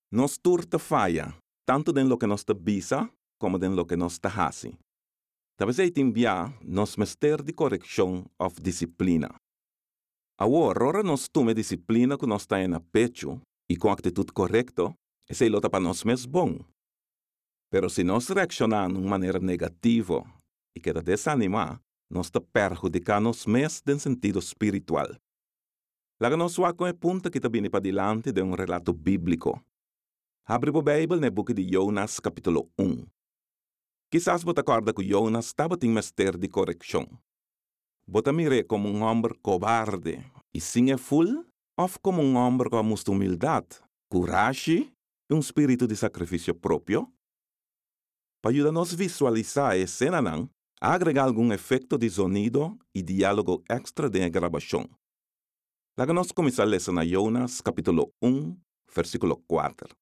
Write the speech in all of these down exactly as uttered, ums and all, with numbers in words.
Nos turta falla, tanto en lo que nos visa como en lo que nos hace. Talvez aí enviar nos mester de correção of disciplina. Agora, ora nos tome disciplina que nos está na pecho e com atitude correta, esse é para nós mesmo bom. Pero se nós reaccionar de maneira negativa e queda desanimar, nós está perjudicar nos mesmos em sentido espiritual. Lá nós vamos com a ponta que está vindo para diante de um relato bíblico. Abre a Bíblia no book de Jonas, capítulo um. Quizás você acorda que Jonas estava em mester de correção. Você mire como um homem cobarde e sinful, ou como um homem com muita humildade, coragem e um espírito de sacrifício próprio? Para ajudar-nos a visualizar a cena, não, agregar algum efeito de sonido e diálogo extra de gravação. Lá nós começamos a ler na Jonas, capítulo um, versículo quatro.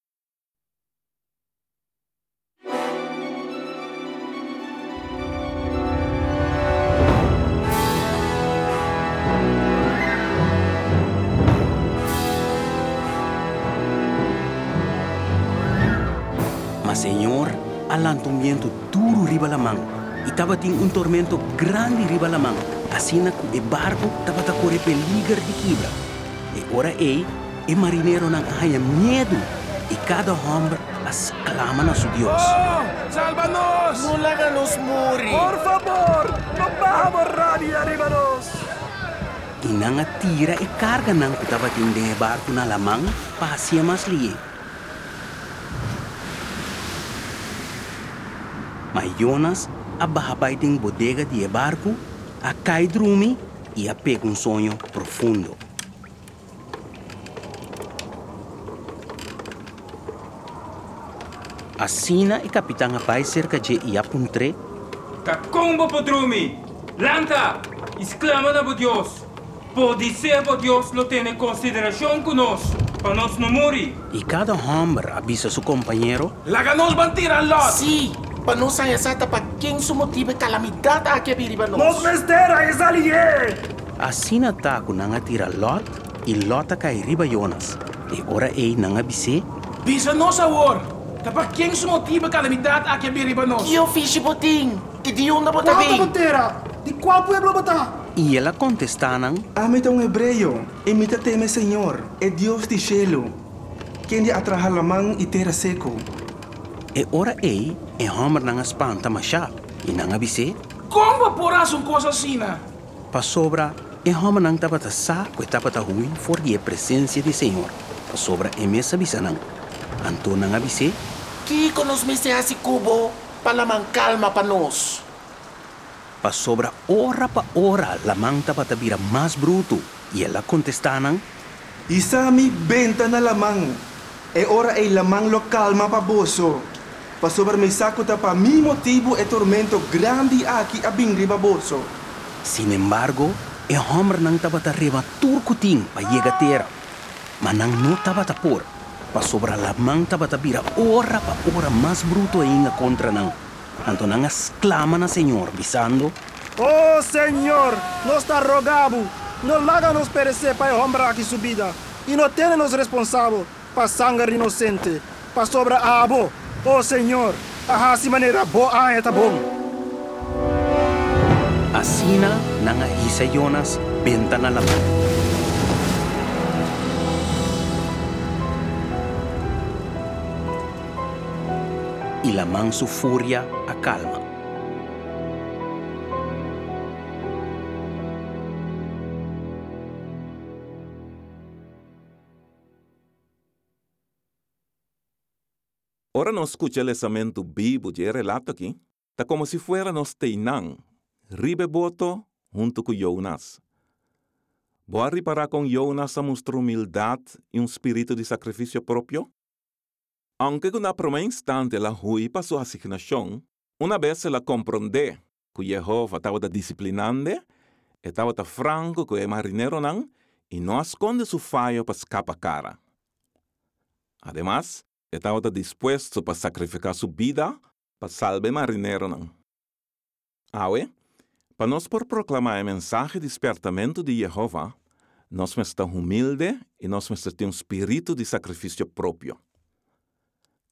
Mas, Senhor, alantumento duro riba la mão. E estava tendo um tormento grande riba la mão. Assim que o barco estava a correr peligro de quebra. E ora ei, o marinheiro não tinha medo. E cada homem exclama na seu Deus. Oh, salva-nos! Não laga-nos muri! Por favor, não vamos rádio arriba nós! E não atira e carga não que estava tendo o barco na lamang para ser mais lié. Mas Jonas abaixo tem bodega de barco, a cai drumi e a pega um sonho profundo. Assina e capitão abai cerca de ia puntre. Kakombo podrumi, lanta, exclama na Deus. Pode ser que Deus lo tenha consideração conosco, para nós não morrer. E cada homem avisa seu companheiro. Laga-nos bantir a lot! Sim! Para não sair exata para quem se motiva calamidade a que viriba nós. Nos mestera é alié! Assim ataco não atira Lot e Lot cai riba Jonas. E ora ei não avise. Bisa nos agora! Para quem se motiva calamidade a que viriba nós. Que eu fiz botim? E de onde bota Qual bem? bandeira? De qual pueblo bota? E ela contestaram. Amita um hebreu, imita teme Senhor, é Deus de cielo, quem de atraha lamang e terra seco. E ora ei, e homem não espanta machá. E não avise. Como porás uma coisa assim? Pa sobra, e homem não estava a sa, que estava a ruim, fora a presença do Senhor. Pa sobra, e mesa avisa não. Anto não avise. Que conos me se hace cubo para man calma para nós. Pa sobra, hora pa hora, la mão estava a vira mais bruto. E ela contestaram. Isami benta na lamang, é hora e lamang lo calma pa boso. Pa sobre me saco pa mi motivo e tormento grande aqui a bingri baboso. Sin embargo, e homem não estava a reba turcutim pa llegar a terra. Mas não estava a por. Pa sobra la mão estava a vira hora pa hora mais bruto ainda contra não. Então não exclama na Senhor, visando. Oh, Senhor, nós te rogamos, não laga-nos perecer para o homem aqui subida, e não tenha-nos responsável para sangue inocente, para sobra a abo. Oh, Senhor, a assim maneira boa é tá bom. Assina não ahisa Jonas, benta na lamang. E lamang su fúria acalma. Ora nos escucha el lesamento bíblico de relato aqui, tá como se fuera nos teinan, ribe boto junto com Jonas. Boa reparar com Jonas a mostrar humildade e um espírito de sacrifício próprio? Aunque na primeira instante ela hui para sua asignação, uma vez ela compreende que Jehová estava disciplinando, estava franco com o marinheiro não, e não esconde seu falho para escapar cara. Además, estava disposto para sacrificar sua vida para salvar o marinheiro não. Aue, para nós por proclamar a mensagem de despertamento de Jehová, nós estamos humildes e nós temos um espírito de sacrifício próprio.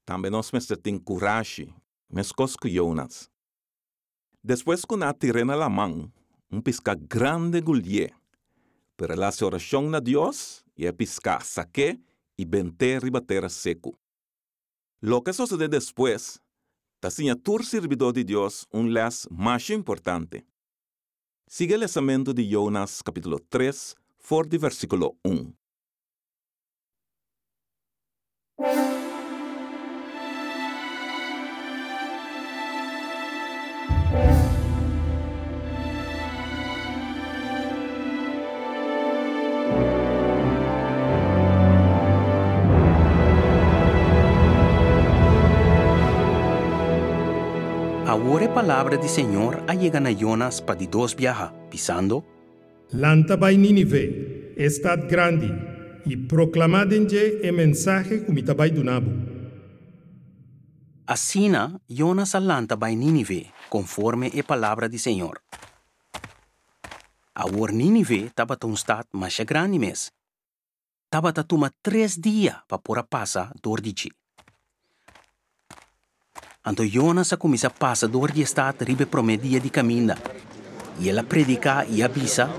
También nos me ten coraje, mes cosco Jonas. Después que na tirena la man, un pisca grande gulye, pero la oración a Dios y a pisca saque y vente ribatera seco. Lo que sucede después, tasinha tur servidor de Dios un les más importante. Sigue el lesamento de Jonas capítulo tres, for de versículo uno. Ahora palavra do Senhor allega a Jonas para de dos viaja, pisando. Lanta by Nínive, estad grande, e proclamadenge e mensaje cumitabay dunabo. Assina, Jonas alanta by Nínive, conforme a palavra do Senhor. Ahora Nínive estava um estado mais grande mes. Estava a tomar três dias para pôr a passar dor de ti. Então Jonas começa a passar dor de estado ribe promedia de caminho. E ela predica e avisa.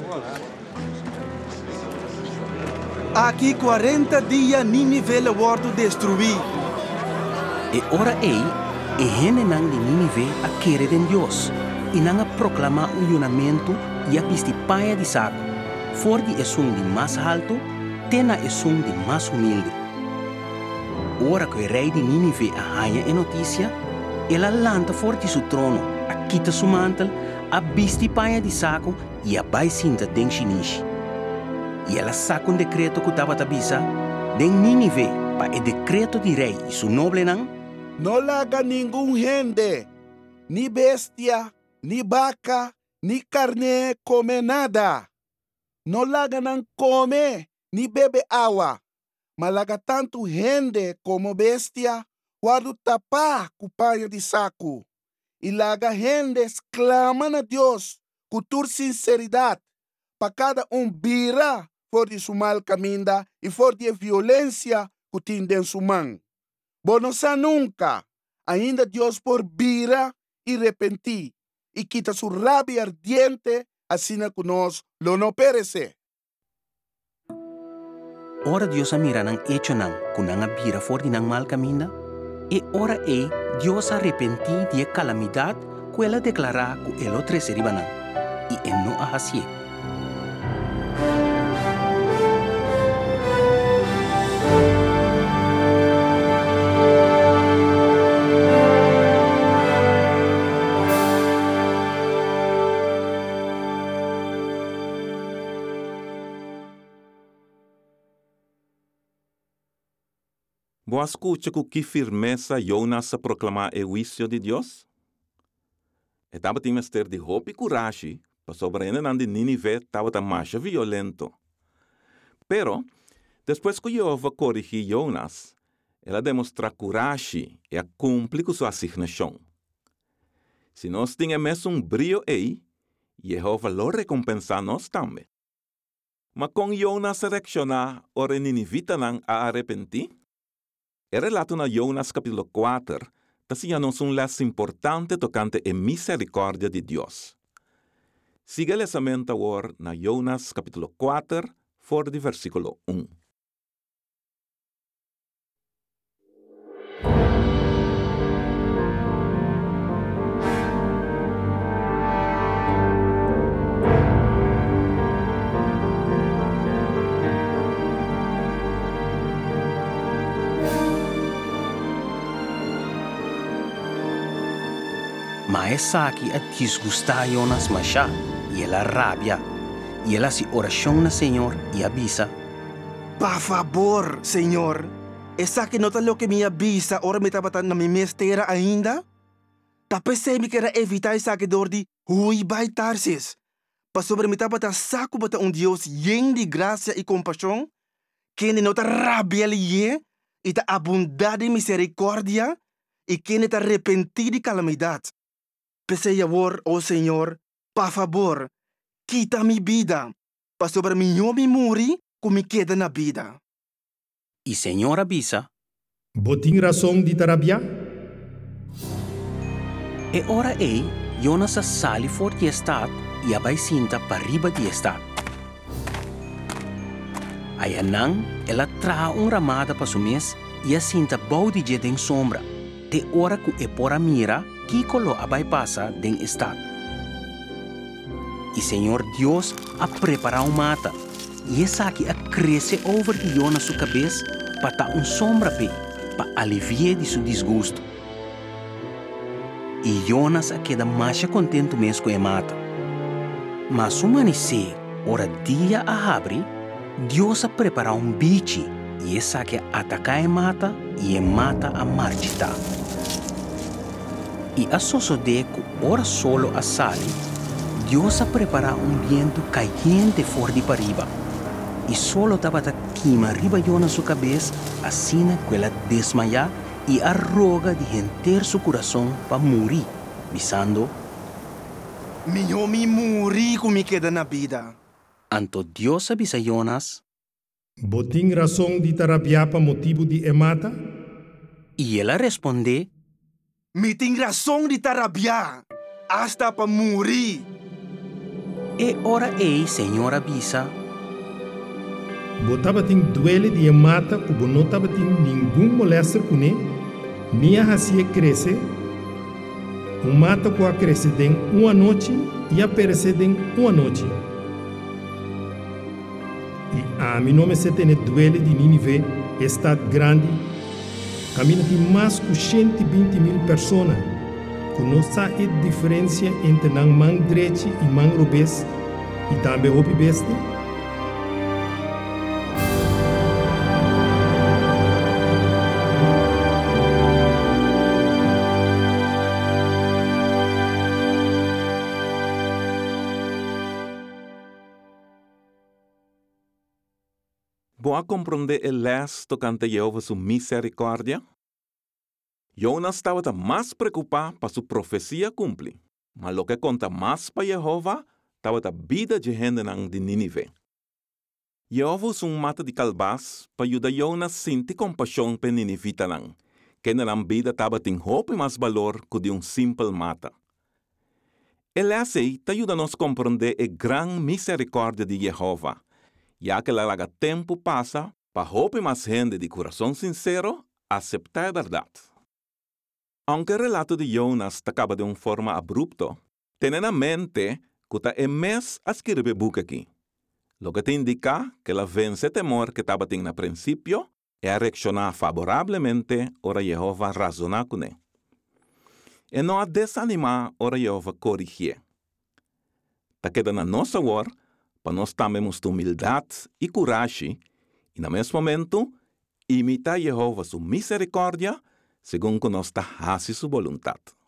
Aqui quarenta dias Nínive le wordo destruí. E ora ei, e gente nang de Nínive a querer de Deus. E nang a proclamar um juramento e a pistipaia de saco. For de esung de mais alto, tena esung de mais humilde. Ora que o rei de Nínive a hanha e notícia, ela lanta forte su trono, a quita su mantel, a pistipaia de saco e a baicinta den chinishi. E ela saca um decreto que estava a bisa, den Nínive, para o decreto de rei e su noble nang, no laga ningún gente, ni bestia, ni vaca, ni carne come nada. No laga nan come, ni bebe agua. Malaga tanto gente como bestia, guardo tapar cupaia de saco. Y laga gente exclaman a Dios con tu sinceridad, para cada um vira por de su mal caminda y por de violência que tiene en su mão. Bonosa nunca, ainda Dios por vira y repentir, y quita su rabia ardiente, así que nos lo no perece. ora Dios a mira nang hecho nang, kunang a bira for di nang mal caminda, e ora e Dios arrepenti de calamidad que ela declara que el otro se riba nang, y en no a así. Boa escucha com que firmeza Jonas proclamar o juízo de Deus? Estava tem mestre de roupa e coragem para sobreviver de Nínive estava mais violento. Pero, depois que Jeová corrigiu Jonas, ela demonstra coragem e a cumprir com sua assignação. Se nós tínhamos um brilho aí, Jeová lo recompensa nós também. Mas com Jonas reaccionar, ora Ninivita não a arrepentir? El relato na Jonas capítulo quatro trazia-nos um les importante tocante a misericórdia de Deus. Siga o lesamento agora na Jonas capítulo quatro, for de versículo um. Mas Saki a disgustar Jonas Masha, e ela rabia, e ela se oração na Senhor e avisa. Por favor, Senhor, essa que nota lo que me avisa, ora me estava na minha mestera ainda? Tapos se me quer evitar essa que dor de hui by Tarsis. Para sobre me estava saco bata um Deus yen de graça e compaixão, que ne nota rabia lhe e ta abundade misericórdia, e que ne ta arrepentir de calamidade. Pensei agora, oh Senhor, por favor, quita mi vida, para sobre mim eu me morri, como me queda na vida. E Senhor avisa. Boting razão de tarabia? E ora ei, Jonas a sali for di estad e abai sinta para riba di estad. Ayanang, ela traha um ramada pa sumes e a sinta bau di je den sombra. Te ora ku e pora mira, kikolo abai pasa den estad. E Senhor Deus a prepara um mata. E essa aqui a cresce over de Jonas su cabeça para ta um sombra pe, para aliviar de su desgosto. E Jonas a queda mais contento mesmo com a mata. Mas o amanhecer, ora dia a abre, Deus a prepara um bicho e essa aqui a atacar a mata e a mata a marchita. E a sosodeco, ora solo a sali, Deus a prepara um vento caliente for de pariba. E solo tava ta queima riba Jonas su cabeça, assim que ela desmaia e arroga de render su coração para morrer, dizendo: Minho mi muri kung mi queda na vida. Anto Deus avisa Jonas, Boting razão de tarabia pa motivo de emata? e ela responde: Mi ting razão de tarabia. Hasta pa muri. E ora ei, Senhor avisa, Botava ting duele de emata que bo não tava ting nenhum molester com ele, nem a hacia cresce. O mata que a cresce den uma noite e a perece den uma noite. E a mim não me se tem duele de Nínive, estado grande, caminha de mais de cento e vinte mil pessoas. Conosco a diferença entre a mão direita e mão robês e também o beste. Boa compreender el les tocante Jehová su misericórdia? Jonas estava mais preocupado para sua profecia cumprir, mas o que conta mais para Jehová estava a vida de gente de Nínive. Jehová usou um mata de calbás para ajudar Jonas a sentir compaixão para Ninivita, que na vida estava tem hope mais valor que de um simples mata. Ele assim te ajuda a nos compreender a grande misericórdia de Jehová, já que larga tempo passa para hope mais gente de coração sincero aceitar a verdade. Aunque o relato de Jonas acaba de uma forma abrupta, tem na mente que está é mês a escrever o book aqui. O que te indica que ela vence o temor que estava tendo no princípio e a reaccionar favoravelmente ora Jehová razonar com ele. E não a desanimar ora Jehová corrigir. Está queda na nossa hora para nós também mostrar humildade e coragem e, no mesmo momento, imitar Jehová sua misericórdia segundo que nós está a sua vontade.